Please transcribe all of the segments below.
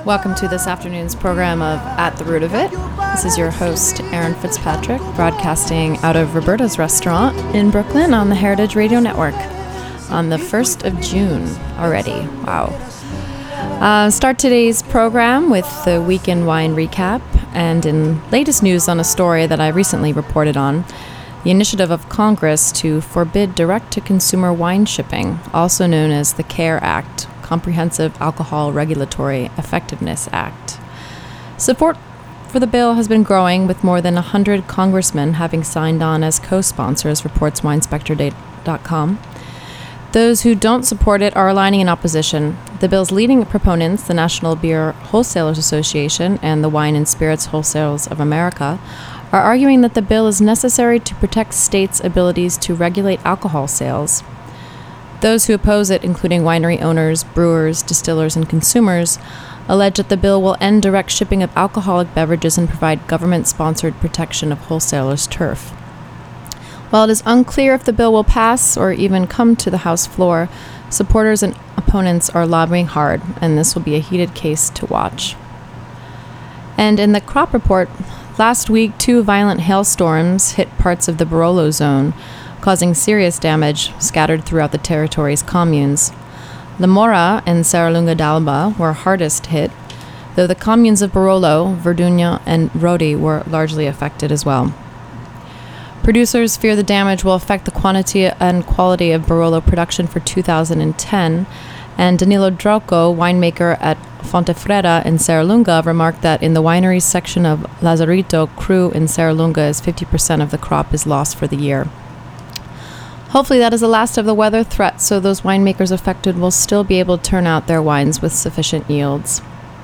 Welcome to this afternoon's program of At the Root of It. This is your host, Erin Fitzpatrick, broadcasting out of Roberta's Restaurant in Brooklyn on the Heritage Radio Network on the 1st of June already. Wow. Start today's program with the weekend wine recap and in latest news on a story that I recently reported on, the initiative of Congress to forbid direct-to-consumer wine shipping, also known as the CARE Act, Comprehensive Alcohol Regulatory Effectiveness Act. Support for the bill has been growing, with more than 100 congressmen having signed on as co-sponsors, reports WineSpector.com. Those who don't support it are aligning in opposition. The bill's leading proponents, the National Beer Wholesalers Association and the Wine and Spirits Wholesalers of America, are arguing that the bill is necessary to protect states' abilities to regulate alcohol sales. Those who oppose it, including winery owners, brewers, distillers, and consumers, allege that the bill will end direct shipping of alcoholic beverages and provide government-sponsored protection of wholesalers' turf. While it is unclear if the bill will pass or even come to the House floor, supporters and opponents are lobbying hard, and this will be a heated case to watch. And in the crop report, last week, 2 violent hailstorms hit parts of the Barolo zone, causing serious damage scattered throughout the territory's communes. Lamora and Serralunga d'Alba were hardest hit, though the communes of Barolo, Verdunya, and Rodi were largely affected as well. Producers fear the damage will affect the quantity and quality of Barolo production for 2010, and Danilo Drauco, winemaker at Fontefreda in Serralunga, remarked that in the wineries section of Lazarito Cru in Serralunga, 50% of the crop is lost for the year. Hopefully that is the last of the weather threat, so those winemakers affected will still be able to turn out their wines with sufficient yields.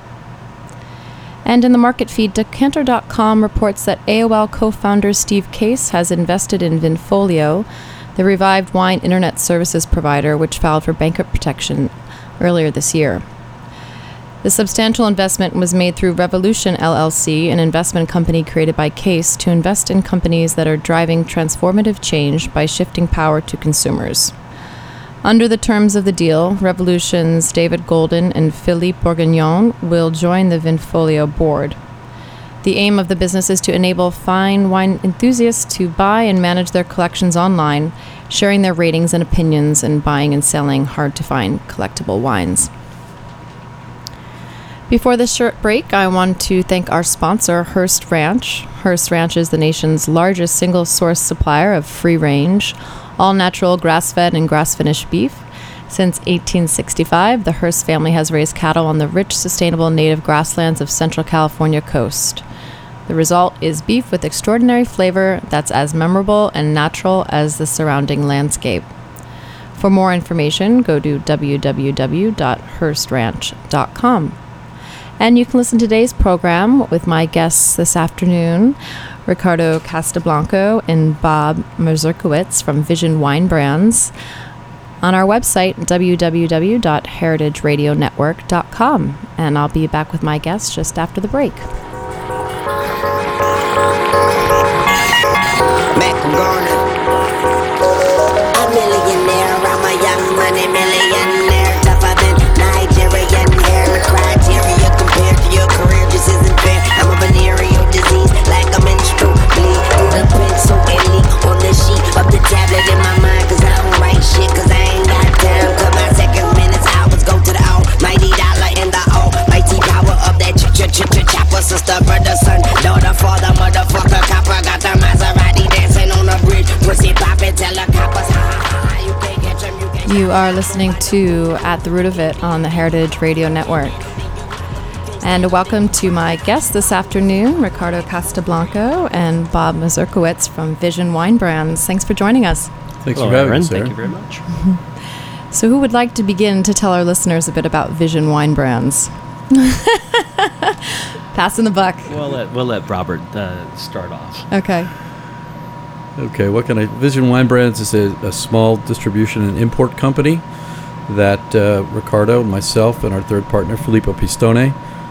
And in the market feed, Decanter.com reports that AOL co-founder Steve Case has invested in Vinfolio, the revived wine internet services provider, which filed for bankruptcy protection earlier this year. The substantial investment was made through Revolution LLC, an investment company created by Case to invest in companies that are driving transformative change by shifting power to consumers. Under the terms of the deal, Revolution's David Golden and Philippe Bourguignon will join the Vinfolio board. The aim of the business is to enable fine wine enthusiasts to buy and manage their collections online, sharing their ratings and opinions, and buying and selling hard-to-find collectible wines. Before this short break, I want to thank our sponsor, Hearst Ranch. Hearst Ranch is the nation's largest single-source supplier of free-range, all-natural, grass-fed, and grass-finished beef. Since 1865, the Hearst family has raised cattle on the rich, sustainable native grasslands of Central California coast. The result is beef with extraordinary flavor that's as memorable and natural as the surrounding landscape. For more information, go to www.hearstranch.com. And you can listen to today's program with my guests this afternoon, Ricardo Castablanco and Bob Mazurkowitz from Vision Wine Brands, on our website, www.heritageradionetwork.com. And I'll be back with my guests just after the break. A millionaire, I'm a young money millionaire, tougher than Nigerian hair. The criteria compared to your career just isn't fair. I'm a venereal disease, like a menstrual bleed through the pencil and leak on the sheet of the tablet in my mind. Cause I don't write shit, cause I ain't got time. Cause my seconds, minutes, hours go to the almighty dollar and the almighty power of that chopper. Sister, brother, son, daughter, father, motherfucker, copper. Got the Maserati dancing on the bridge. Pussy poppin', tell the coppers, you can't catch them, you can't. You are listening to At the Root of It on the Heritage Radio Network. And welcome to my guests this afternoon, Ricardo Castablanco and Bob Mazurkowitz from Vision Wine Brands. Thanks for joining us. Thanks for having us, Thank you very much. So who would like to begin to tell our listeners a bit about Vision Wine Brands? Passing the buck. We'll let Robert start off. Okay. Okay, Vision Wine Brands is a small distribution and import company that Ricardo, myself, and our third partner, Filippo Pistone,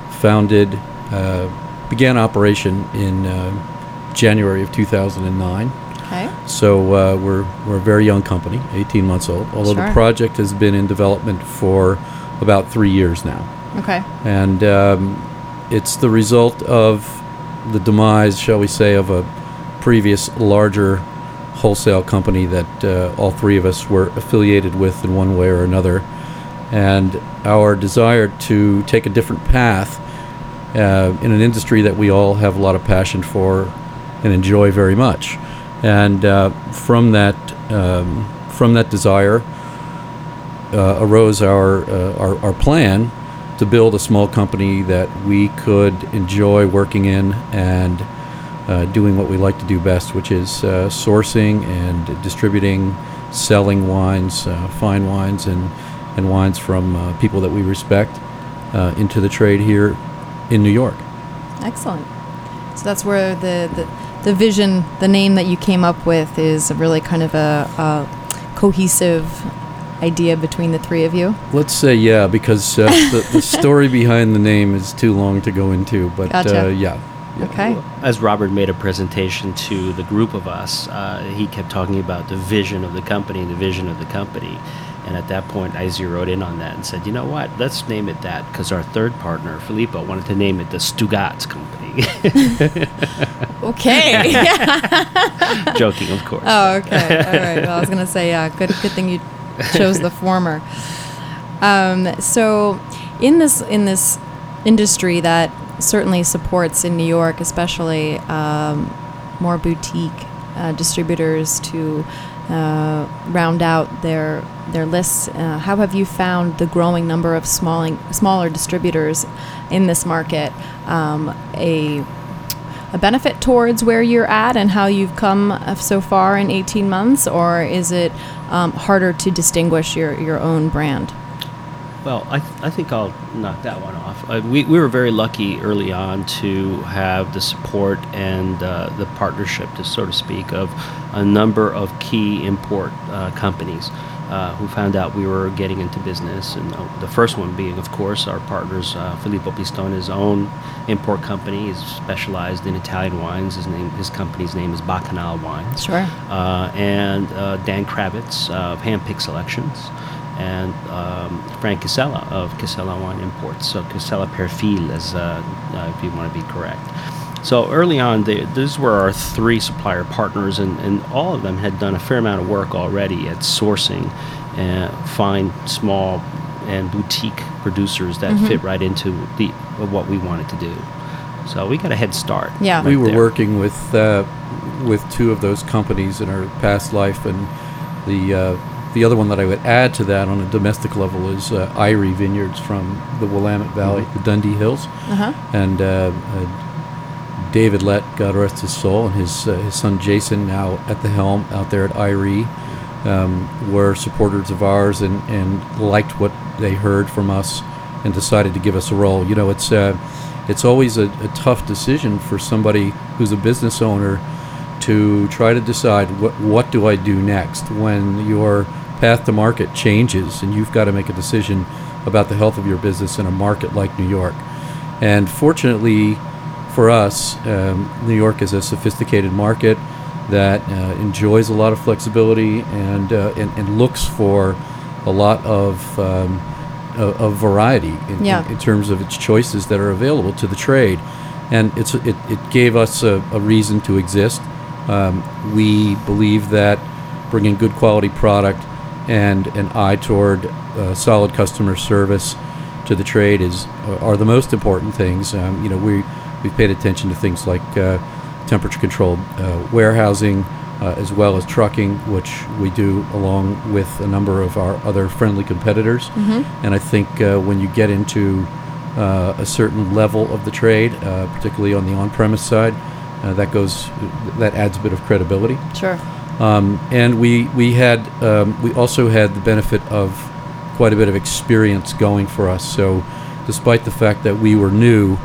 began operation in January of 2009. Okay. So we're a very young company, 18 months old, although Sure. the project has been in development for about 3 years now. Okay. And it's the result of the demise, shall we say, of a previous larger wholesale company that all three of us were affiliated with in one way or another. And our desire to take a different path in an industry that we all have a lot of passion for and enjoy very much. And from that desire arose our plan to build a small company that we could enjoy working in and doing what we like to do best, which is sourcing and distributing, selling wines, fine wines, and wines from people that we respect into the trade here in New York. Excellent. So that's where the vision, the name that you came up with, is really kind of a cohesive idea between the three of you? Let's say yeah, because the story behind the name is too long to go into, but Gotcha. Yeah. Okay. As Robert made a presentation to the group of us, he kept talking about the vision of the company. And at that point, I zeroed in on that and said, you know what, let's name it that, because our third partner, Filippo, wanted to name it the Stugotz Company. Okay. Joking, of course. Oh, okay. All right. Well, I was going to say, good thing you chose the former. So in this industry that certainly supports in New York, especially more boutique distributors to round out their lists. How have you found the growing number of smaller distributors in this market a benefit towards where you're at and how you've come so far in 18 months, or is it harder to distinguish your own brand? Well, I think I'll knock that one off. We were very lucky early on to have the support and the partnership, to so to speak, of a number of key import companies who found out we were getting into business. And the first one being, of course, our partners, Filippo Pistone's own import company is specialized in Italian wines. His company's name is Bacchanal Wines. Sure. And Dan Kravitz of Handpicked Selections. And Frank Casella of Casella Wine Imports, so Casella Perfil, as if you want to be correct. So early on, these were our three supplier partners, and all of them had done a fair amount of work already at sourcing fine, small, and boutique producers that fit right into what we wanted to do. So we got a head start. Yeah, we were there. working with two of those companies in our past life, and the other one that I would add to that on a domestic level is Irie Vineyards from the Willamette Valley, the Dundee Hills. And David Lett, God rest his soul, and his son Jason, now at the helm out there at Irie, were supporters of ours and liked what they heard from us and decided to give us a role. You know, it's always a tough decision for somebody who's a business owner to try to decide what do I do next when your path to market changes and you've got to make a decision about the health of your business in a market like New York. And fortunately for us, New York is a sophisticated market that enjoys a lot of flexibility and looks for a lot of variety in terms of its choices that are available to the trade. And it gave us a reason to exist. We believe that bringing good quality product and an eye toward solid customer service to the trade are the most important things. We've paid attention to things like temperature controlled warehousing, as well as trucking, which we do along with a number of our other friendly competitors. And I think when you get into a certain level of the trade, particularly on the on-premise side, that adds a bit of credibility. Sure. And we also had the benefit of quite a bit of experience going for us. So, despite the fact that we were new,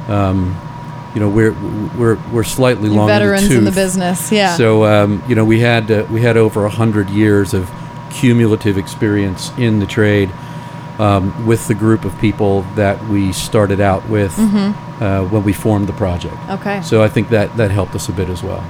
we're slightly long in the veterans tooth. in the business. Yeah. So we had over 100 years of cumulative experience in the trade with the group of people that we started out with when we formed the project. Okay. So I think that helped us a bit as well.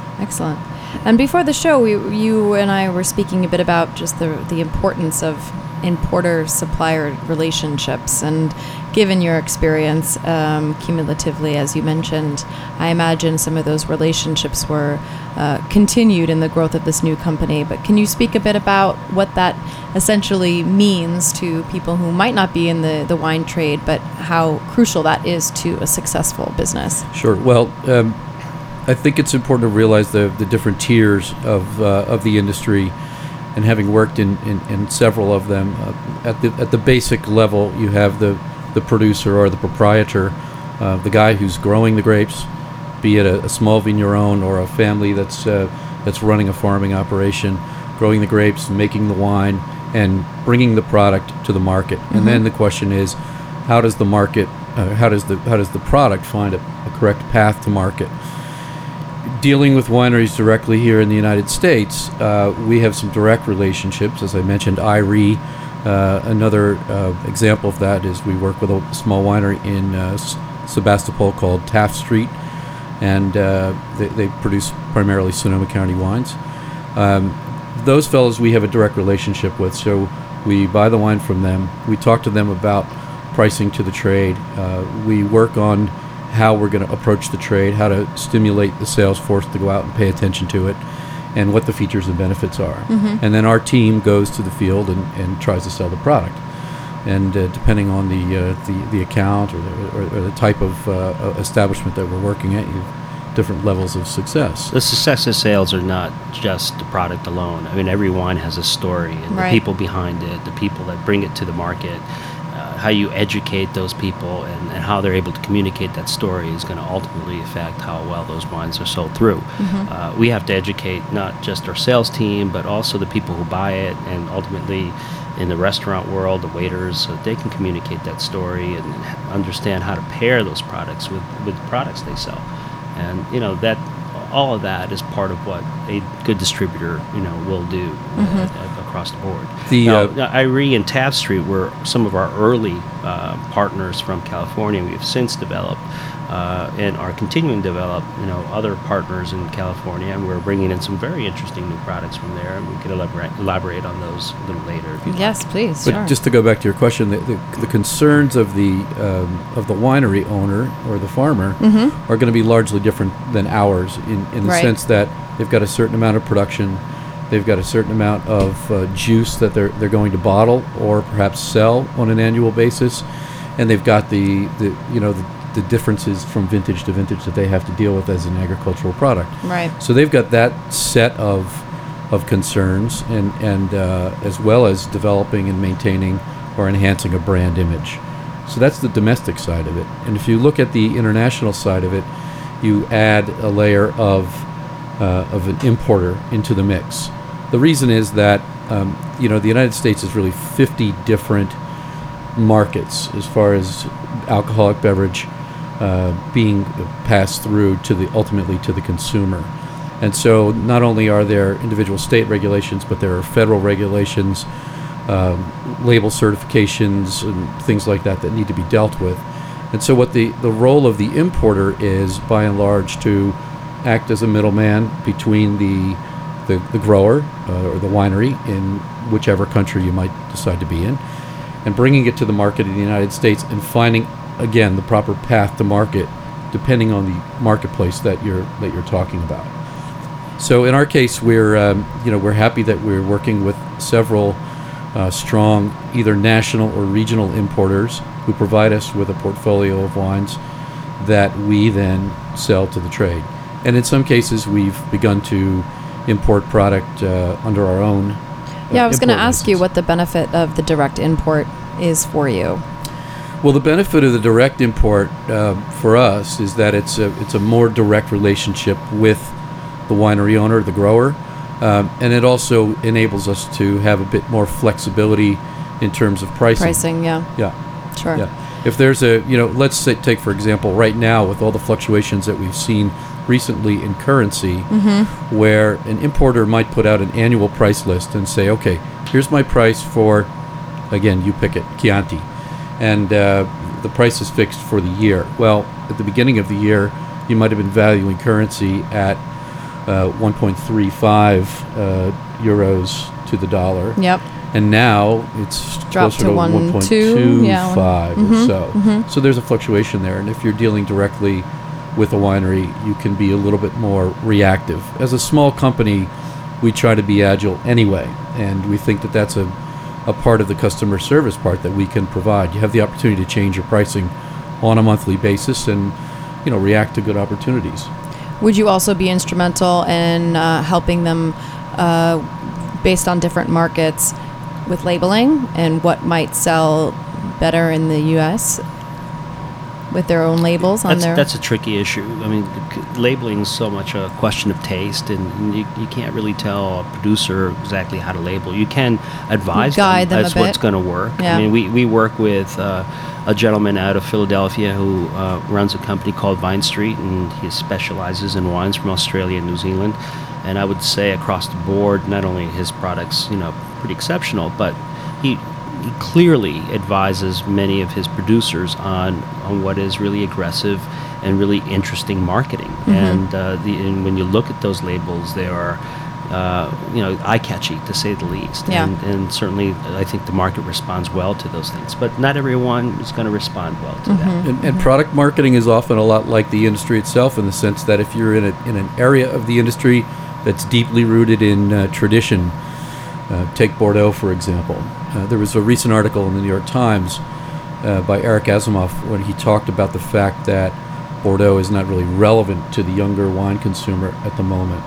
Excellent. And before the show, you and I were speaking a bit about just the importance of importer-supplier relationships, and given your experience cumulatively, as you mentioned, I imagine some of those relationships were continued in the growth of this new company. But can you speak a bit about what that essentially means to people who might not be in the wine trade, but how crucial that is to a successful business? Sure. Well, I think it's important to realize the different tiers of the industry, and having worked in several of them, at the basic level, you have the producer or the proprietor, the guy who's growing the grapes, be it a small vigneron or a family that's running a farming operation, growing the grapes, making the wine, and bringing the product to the market. Mm-hmm. And then the question is, how does the market, how does the product find a correct path to market? Dealing with wineries directly here in the United States, we have some direct relationships. As I mentioned, IRE. Another example of that is we work with a small winery in Sebastopol called Taft Street, and they produce primarily Sonoma County wines. Those fellows we have a direct relationship with, so we buy the wine from them. We talk to them about pricing to the trade. We work on how we're going to approach the trade, how to stimulate the sales force to go out and pay attention to it, and what the features and benefits are. Mm-hmm. And then our team goes to the field and tries to sell the product. And depending on the account or the type of establishment that we're working at, you have different levels of success. The success of sales are not just the product alone. I mean, every wine has a story, and right. The people behind it, the people that bring it to the market, how you educate those people and how they're able to communicate that story is going to ultimately affect how well those wines are sold through. Mm-hmm. We have to educate not just our sales team, but also the people who buy it, and ultimately in the restaurant world, the waiters, so they can communicate that story and understand how to pair those products with the products they sell. And, that all of that is part of what a good distributor, will do across the board. IRE and Taft Street were some of our early partners from California. We have since developed and are continuing to develop, other partners in California, and we're bringing in some very interesting new products from there, and we could elaborate on those a little later. If you'd Yes, like. please. But Sure. just to go back to your question, the concerns of the winery owner or the farmer Mm-hmm. are going to be largely different than ours in the Right. sense that they've got a certain amount of production, they've got a certain amount of juice that they're going to bottle or perhaps sell on an annual basis, and they've got the differences from vintage to vintage that they have to deal with as an agricultural product. Right. So they've got that set of concerns, and as well as developing and maintaining or enhancing a brand image. So that's the domestic side of it. And if you look at the international side of it, you add a layer of an importer into the mix. The reason is that the United States is really 50 different markets as far as alcoholic beverage being passed through ultimately to the consumer. And so not only are there individual state regulations, but there are federal regulations, label certifications, and things like that need to be dealt with. And so what the role of the importer is, by and large, to act as a middleman between the grower or the winery in whichever country you might decide to be in, and bringing it to the market in the United States and finding, again, the proper path to market depending on the marketplace that you're talking about. So in our case, we're happy that we're working with several strong either national or regional importers who provide us with a portfolio of wines that we then sell to the trade. And in some cases, we've begun to import product under our own. Yeah, I was going to import ask you license. what the benefit of the direct import is for you. Well, the benefit of the direct import for us is that it's a more direct relationship with the winery owner, the grower, and it also enables us to have a bit more flexibility in terms of pricing. Pricing, yeah. Yeah. Sure. Yeah. If there's let's say, take for example, right now with all the fluctuations that we've seen recently in currency, Mm-hmm. where an importer might put out an annual price list and say, okay, here's my price for, again, you pick it, Chianti, and the price is fixed for the year. Well, at the beginning of the year, you might have been valuing currency at 1.35 euros to the dollar. Yep. and now it's Dropped closer to 1.2, yeah, 1.25 or so. So there's a fluctuation there, and if you're dealing directly with a winery, you can be a little bit more reactive. As a small company, we try to be agile anyway, and we think that that's a part of the customer service part that we can provide. You have the opportunity to change your pricing on a monthly basis and, react to good opportunities. Would you also be instrumental in helping them based on different markets with labeling and what might sell better in the U.S. with their own labels on their... That's a tricky issue. I mean, labeling is so much a question of taste, and you can't really tell a producer exactly how to label. You can advise Guide them as a bit. what's going to work. Yeah. I mean, we work with a gentleman out of Philadelphia who runs a company called Vine Street, and he specializes in wines from Australia and New Zealand. And I would say across the board, not only his products, pretty exceptional, but he clearly advises many of his producers on what is really aggressive and really interesting marketing. And when you look at those labels, they are eye-catchy, to say the least. Yeah. And certainly I think the market responds well to those things, but not everyone is going to respond well to that. And product marketing is often a lot like the industry itself, in the sense that if you're in an area of the industry that's deeply rooted in tradition, take Bordeaux, for example. There was a recent article in the New York Times by Eric Asimov when he talked about the fact that Bordeaux is not really relevant to the younger wine consumer at the moment.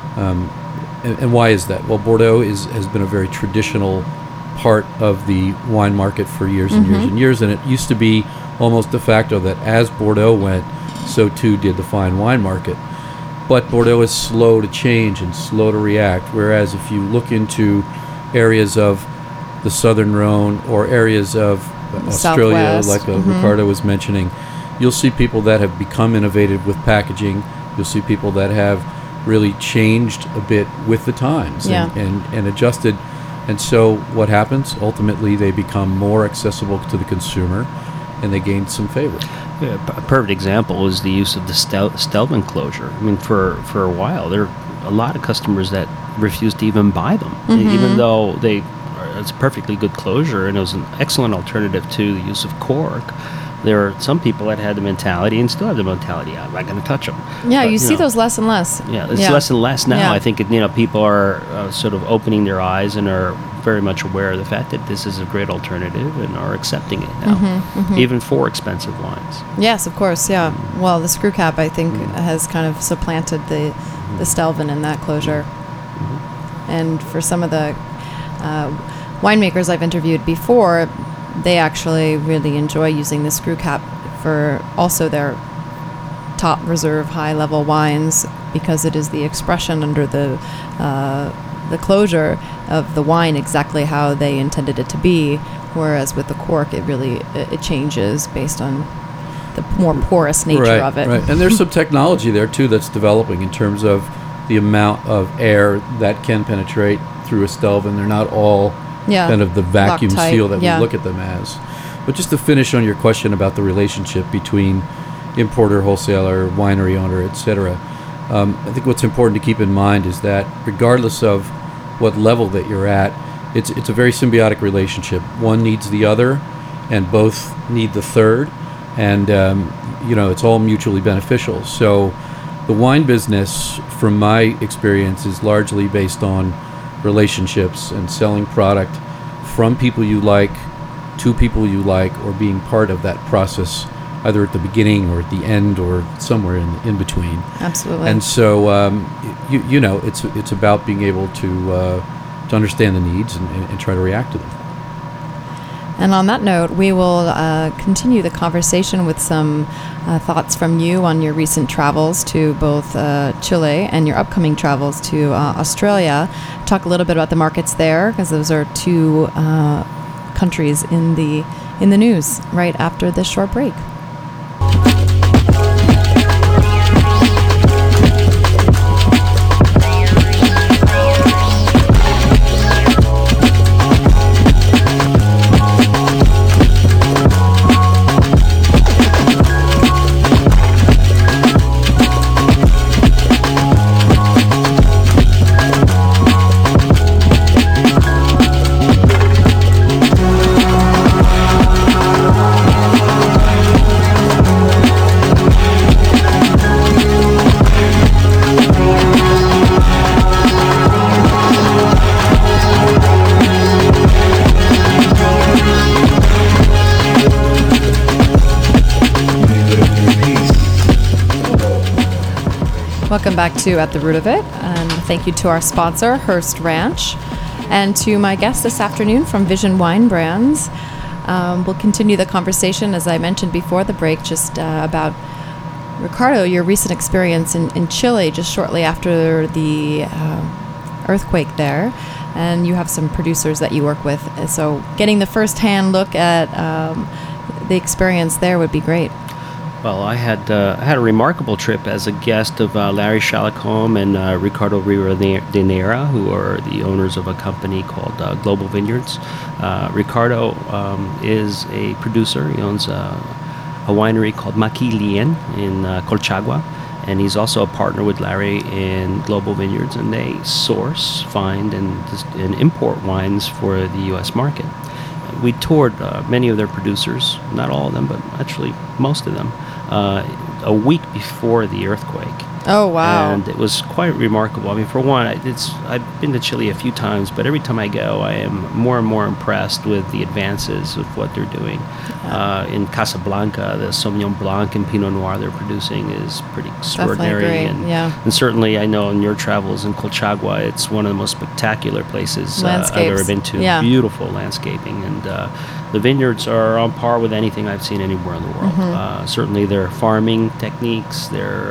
And why is that? Well, Bordeaux has been a very traditional part of the wine market for years and years and years, and it used to be almost de facto that as Bordeaux went, so too did the fine wine market. But Bordeaux is slow to change and slow to react, whereas if you look into areas of the Southern Rhone or areas of Australia, Southwest. like Ricardo was mentioning, you'll see people that have become innovative with packaging. You'll see people that have really changed a bit with the times and adjusted. And so what happens? Ultimately, they become more accessible to the consumer, and they gain some favor. Yeah, a perfect example is the use of the Stelvin closure. I mean, for a while, there are a lot of customers that refused to even buy them, even though it's a perfectly good closure and it was an excellent alternative to the use of cork. There are some people that had the mentality and still have the mentality, I'm not going to touch them. Yeah, But, you see those less and less. Yeah, it's less and less now. Yeah. I think people are sort of opening their eyes and are very much aware of the fact that this is a great alternative and are accepting it now, even for expensive wines. Yes, of course, yeah. Well, the screw cap, I think, has kind of supplanted the Stelvin in that closure. And for some of the winemakers I've interviewed before, they actually really enjoy using the screw cap for also their top reserve high-level wines, because it is the expression under the closure of the wine exactly how they intended it to be, whereas with the cork it changes based on the more porous nature of it. Right. And there's some technology there too that's developing in terms of the amount of air that can penetrate through a Stelvin. They're not all kind of the vacuum Loctite, seal that we look at them as. But just to finish on your question about the relationship between importer, wholesaler, winery owner, etc., I think what's important to keep in mind is that regardless of what level that you're at, it's a very symbiotic relationship. One needs the other, and both need the third, and it's all mutually beneficial. So the wine business, from my experience, is largely based on relationships and selling product from people you like to people you like, or being part of that process, either at the beginning or at the end or somewhere in between. Absolutely. And so it's about being able to understand the needs and try to react to them. And on that note, we will continue the conversation with some thoughts from you on your recent travels to both Chile and your upcoming travels to Australia. Talk a little bit about the markets there, because those are two countries in the news right after this short break. Welcome back to At the Root of It, and thank you to our sponsor, Hearst Ranch, and to my guest this afternoon from Vision Wine Brands. We'll continue the conversation, as I mentioned before the break, just about, Ricardo, your recent experience in Chile just shortly after the earthquake there, and you have some producers that you work with, so getting the first-hand look at the experience there would be great. Well, I had a remarkable trip as a guest of Larry Chalicombe and Ricardo Rivadeneira, who are the owners of a company called Global Vineyards. Ricardo is a producer. He owns a winery called Maquilien in Colchagua, and he's also a partner with Larry in Global Vineyards, and they source, find, and import wines for the U.S. market. We toured many of their producers, not all of them, but actually most of them, a week before the earthquake. Oh, wow. And it was quite remarkable. I mean, for one, I've been to Chile a few times, but every time I go, I am more and more impressed with the advances of what they're doing. In Casablanca, the Sauvignon Blanc and Pinot Noir they're producing is pretty extraordinary. Definitely great, And certainly, I know in your travels in Colchagua, it's one of the most spectacular places I've ever been to. Yeah. Beautiful landscaping. And the vineyards are on par with anything I've seen anywhere in the world. Certainly, their farming techniques,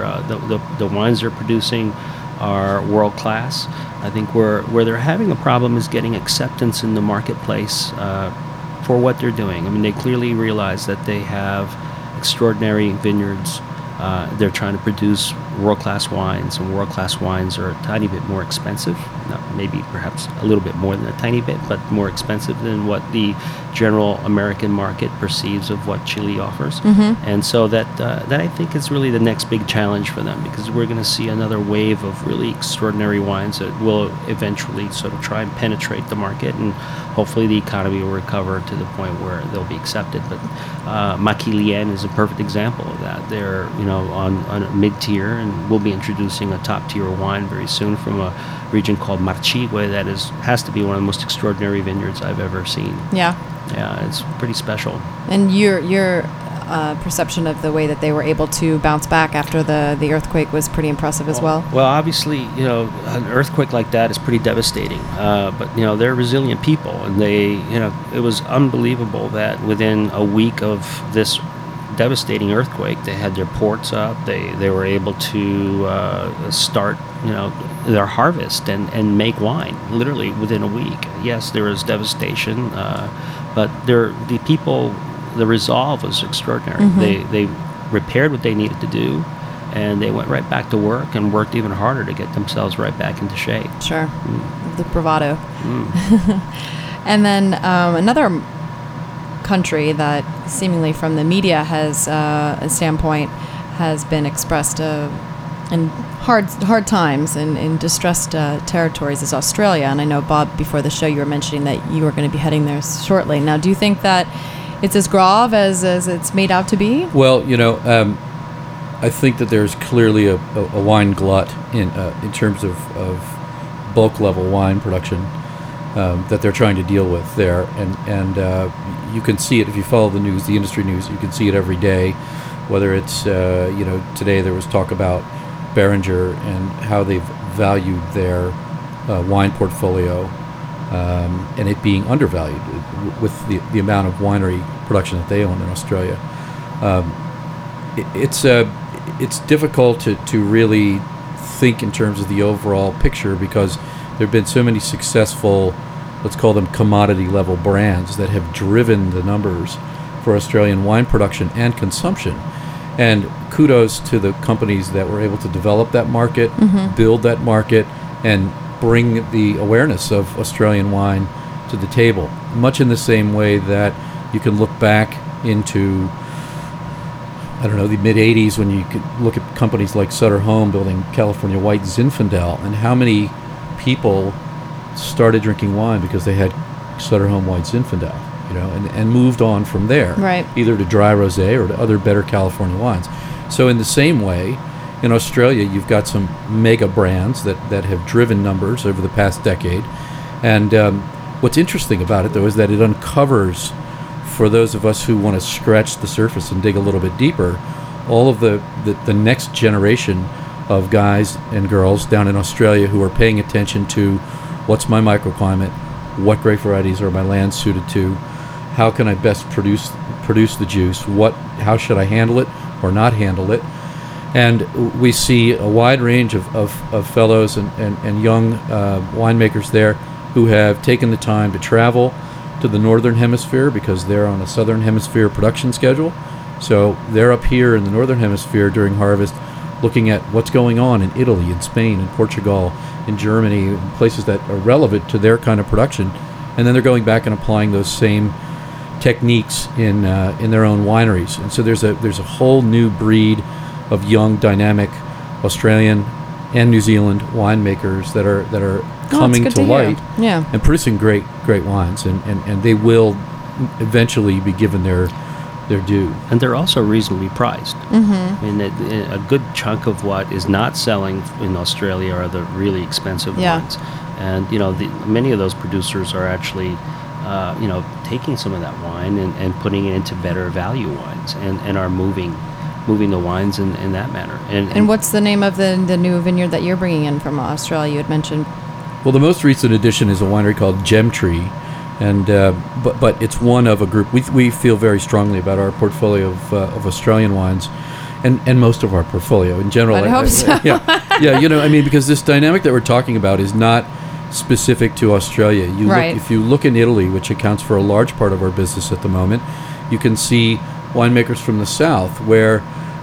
the wines they're producing are world class. I think where they're having a problem is getting acceptance in the marketplace for what they're doing. I mean, they clearly realize that they have extraordinary vineyards. They're trying to produce world-class wines, and world-class wines are a tiny bit more expensive. Maybe perhaps a little bit more than a tiny bit, but more expensive than what the general American market perceives of what Chile offers. And so that I think is really the next big challenge for them, because we're going to see another wave of really extraordinary wines that will eventually sort of try and penetrate the market, and hopefully the economy will recover to the point where they'll be accepted. But Maquilien is a perfect example of that. They're on a mid-tier, and we'll be introducing a top-tier wine very soon from a region called Marchigüe that has to be one of the most extraordinary vineyards I've ever seen. Yeah, it's pretty special. And your perception of the way that they were able to bounce back after the earthquake was pretty impressive as well. Well, obviously, an earthquake like that is pretty devastating. But they're resilient people, and it was unbelievable that within a week of this devastating earthquake, they had their ports up. They were able to start their harvest and make wine literally within a week. Yes, there was devastation, but the people, the resolve was extraordinary. They repaired what they needed to do, and they went right back to work and worked even harder to get themselves right back into shape. Sure. The bravado. And then another country that seemingly from the media has a standpoint has been expressed in hard times and in distressed territories is Australia. And I know, Bob, before the show you were mentioning that you were going to be heading there shortly. Now, do you think that it's as grave as it's made out to be? Well, I think that there's clearly a wine glut in terms of bulk level wine production that they're trying to deal with there, and you can see it if you follow the news, the industry news. You can see it every day, whether it's today there was talk about Beringer and how they've valued their wine portfolio and it being undervalued with the amount of winery production that they own in Australia. It's difficult to really think in terms of the overall picture, because there have been so many successful, let's call them commodity level brands that have driven the numbers for Australian wine production and consumption. And kudos to the companies that were able to develop that market, build that market, and bring the awareness of Australian wine to the table. Much in the same way that you can look back into, the mid-'80s, when you could look at companies like Sutter Home building California White Zinfandel, and how many people started drinking wine because they had Sutter Home White Zinfandel, and moved on from there, right, either to dry rosé or to other better California wines. So in the same way, in Australia, you've got some mega brands that have driven numbers over the past decade. And what's interesting about it, though, is that it uncovers, for those of us who want to scratch the surface and dig a little bit deeper, all of the next generation of guys and girls down in Australia who are paying attention to what's my microclimate, what grape varieties are my land suited to, how can I best produce the juice, how should I handle it or not handle it. And we see a wide range of fellows and young winemakers there who have taken the time to travel to the Northern Hemisphere because they're on a Southern Hemisphere production schedule. So they're up here in the Northern Hemisphere during harvest looking at what's going on in Italy, in Spain, in Portugal, in Germany, places that are relevant to their kind of production. And then they're going back and applying those same techniques in their own wineries. And so there's a whole new breed of young, dynamic Australian and New Zealand winemakers that are coming to light and producing great wines, and they will eventually be given their due. And they're also reasonably priced. I mean, a good chunk of what is not selling in Australia are the really expensive wines. And, many of those producers are actually, taking some of that wine and putting it into better value wines and are moving the wines in that manner. And what's the name of the new vineyard that you're bringing in from Australia? You had mentioned. Well, the most recent addition is a winery called Gemtree, and but it's one of a group. We feel very strongly about our portfolio of Australian wines, and most of our portfolio in general. I hope so. Because this dynamic that we're talking about is not specific to Australia. If you look in Italy, which accounts for a large part of our business at the moment, you can see winemakers from the south where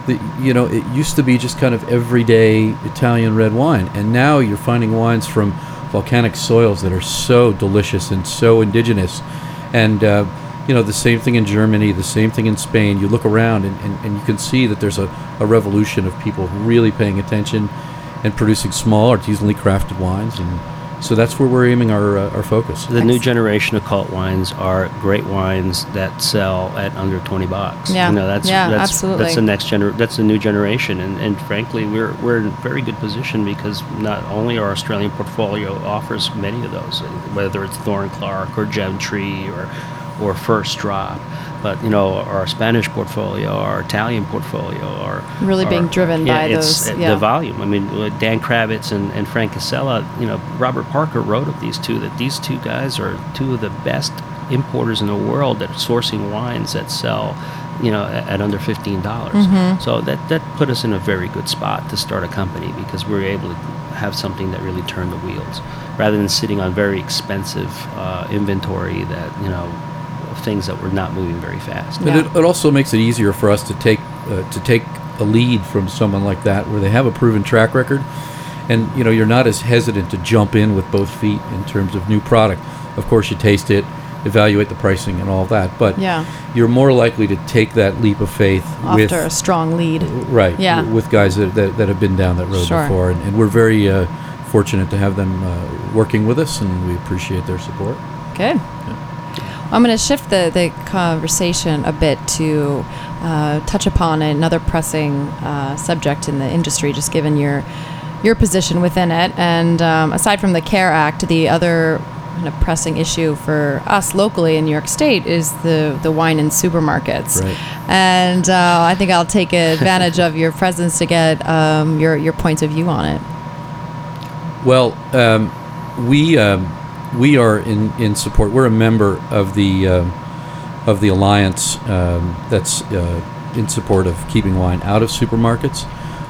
it used to be just kind of everyday Italian red wine, and now you're finding wines from volcanic soils that are so delicious and so indigenous. And the same thing in Germany, the same thing in Spain. You look around and you can see that there's a revolution of people really paying attention and producing small, artisanally crafted wines, and so that's where we're aiming our focus. The new generation of cult wines are great wines that sell at under $20. Yeah, that's absolutely. That's the new generation, and frankly, we're in a very good position because not only our Australian portfolio offers many of those, whether it's Thorn Clark or Gemtree or First Drop, but our Spanish portfolio, our Italian portfolio are really being driven by those. The volume. I mean, Dan Kravitz and Frank Casella. Robert Parker wrote of these two that these two guys are two of the best importers in the world that are sourcing wines that sell, at under $15. Mm-hmm. So that put us in a very good spot to start a company because we were able to have something that really turned the wheels, rather than sitting on very expensive inventory that things that were not moving very fast. But it also makes it easier for us to take a lead from someone like that, where they have a proven track record, and you're not as hesitant to jump in with both feet in terms of new product. Of course, you taste it, evaluate the pricing and all that, but you're more likely to take that leap of faith after a strong lead, right? Yeah, with guys that have been down that road before, and we're very fortunate to have them working with us, and we appreciate their support. Good. I'm going to shift the conversation a bit to touch upon another pressing subject in the industry, just given your position within it. And aside from the CARE Act, the other kind of pressing issue for us locally in New York State is the wine in supermarkets. Right. And I think I'll take advantage of your presence to get your points of view on it. Well, we are in support. We're a member of the alliance that's in support of keeping wine out of supermarkets.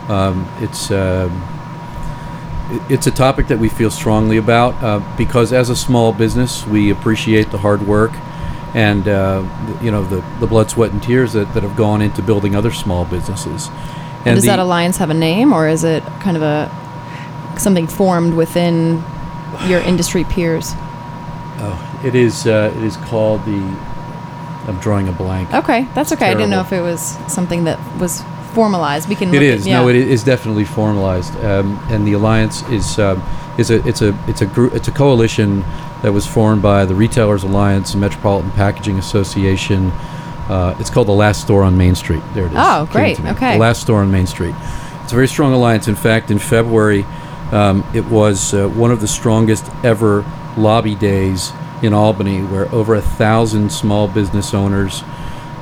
It's a topic that we feel strongly about because as a small business, we appreciate the hard work and the blood, sweat, and tears that have gone into building other small businesses. And does that alliance have a name, or is it kind of something formed within your industry peers? Oh, it is called I'm drawing a blank. Okay, that's okay. Terrible. I didn't know if it was something that was formalized. We can. It is. No, it is definitely formalized. And the alliance is a group. It's a coalition that was formed by the Retailers Alliance and Metropolitan Packaging Association. It's called the Last Store on Main Street. There it is. Oh, great. Okay. The Last Store on Main Street. It's a very strong alliance. In fact, in February, it was one of the strongest ever lobby days in Albany, where over 1,000 small business owners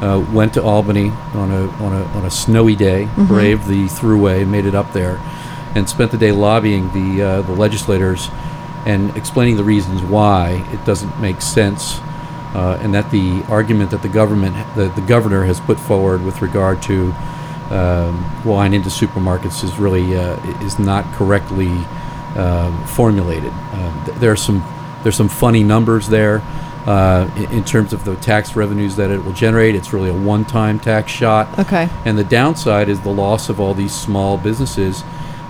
went to Albany on a snowy day, braved the thruway, and made it up there. and spent the day lobbying the legislators and explaining the reasons why it doesn't make sense, and that the argument that the governor has put forward with regard to wine into supermarkets is really is not correctly formulated. There's some funny numbers there in terms of the tax revenues that it will generate. It's really a one-time tax shot. Okay. And the downside is the loss of all these small businesses.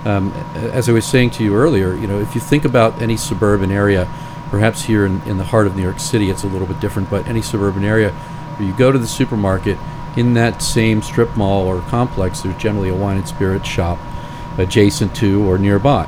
As I was saying to you earlier, if you think about any suburban area, perhaps here in the heart of New York City, it's a little bit different, but any suburban area where you go to the supermarket, in that same strip mall or complex, there's generally a wine and spirit shop adjacent to or nearby.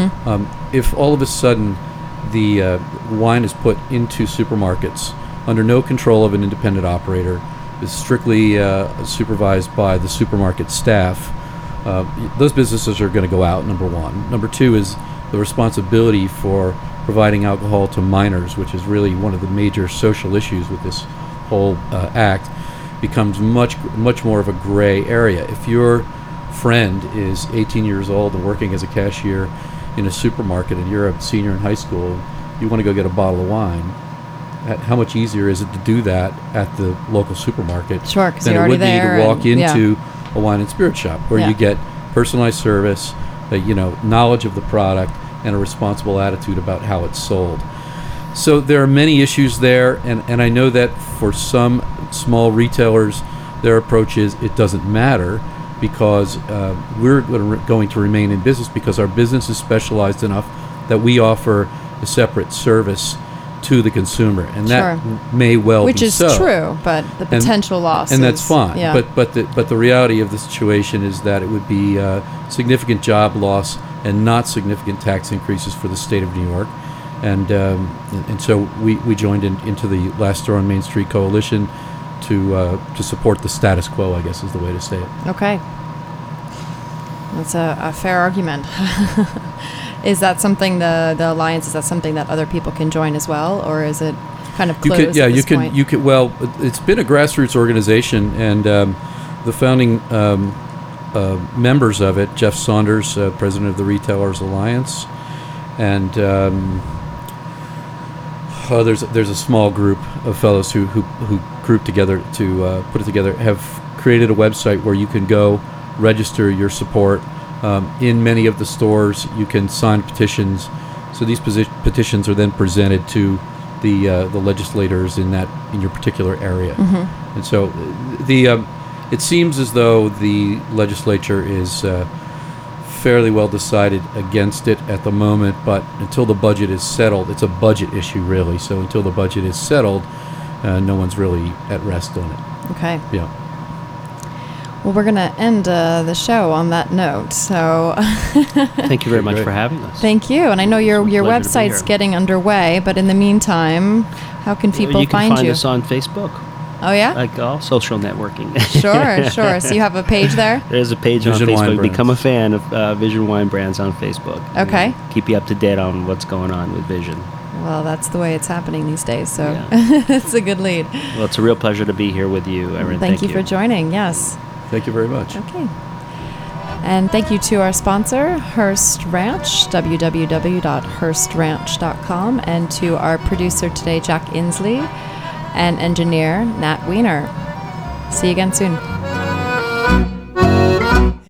If all of a sudden the wine is put into supermarkets under no control of an independent operator, is strictly supervised by the supermarket staff, those businesses are going to go out, number one. Number two is the responsibility for providing alcohol to minors, which is really one of the major social issues with this whole act, becomes much more of a gray area. If your friend is 18 years old and working as a cashier in a supermarket and you're a senior in high school, you want to go get a bottle of wine, how much easier is it to do that at the local supermarket Sure, 'cause than you're it would already be to there walk and- into a wine and spirit shop where Yeah. you get personalized service, knowledge of the product, and a responsible attitude about how it's sold. So there are many issues there, and I know that for some small retailers, their approach is it doesn't matter because we're going to remain in business because our business is specialized enough that we offer a separate service to the consumer, and that Sure. may well Which be is so. true, but the potential loss And is, that's fine. Yeah. But the reality of the situation is that it would be significant job loss and not significant tax increases for the state of New York. And so we joined into the Last Store on Main Street coalition to support the status quo, I guess is the way to say it. Okay. That's a fair argument. Is that something, the alliance, is that something that other people can join as well, or is it kind of closed at this point? You could. Well, it's been a grassroots organization, and the founding members of it, Jeff Saunders, president of the Retailers Alliance, and there's a small group of fellows who grouped together to put it together, have created a website where you can go register your support. In many of the stores, you can sign petitions. So these petitions are then presented to the legislators in your particular area. And so it seems as though the legislature is fairly well decided against it at the moment, but until the budget is settled, it's a budget issue really. So until the budget is settled, no one's really at rest on it. Okay. Yeah. Well, we're going to end the show on that note. So Thank you very much Great. for having us. thank you. And I know your Pleasure to be website's here. getting underway, but in the meantime, how can people you can find find you? us on Facebook, Oh, yeah? like all social networking. Sure. So you have a page there? There's a page Vision on Wine Facebook. Brands. Become a fan of Vision Wine Brands on Facebook. Okay. Keep you up to date on what's going on with Vision. Well, that's the way it's happening these days, so Yeah. it's a good lead. Well, it's a real pleasure to be here with you, Erin. Thank you for joining, yes. Thank you very much. Okay. And thank you to our sponsor, Hearst Ranch, www.hearstranch.com, and to our producer today, Jack Inslee, and engineer, Nat Wiener. See you again soon.